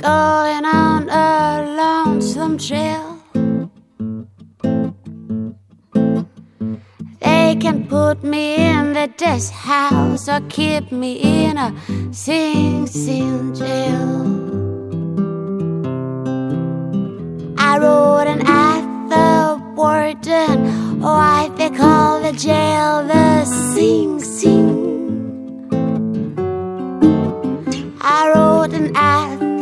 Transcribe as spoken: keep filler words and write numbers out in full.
going on a lonesome trail. They can put me in the death house or keep me in a Sing Sing jail.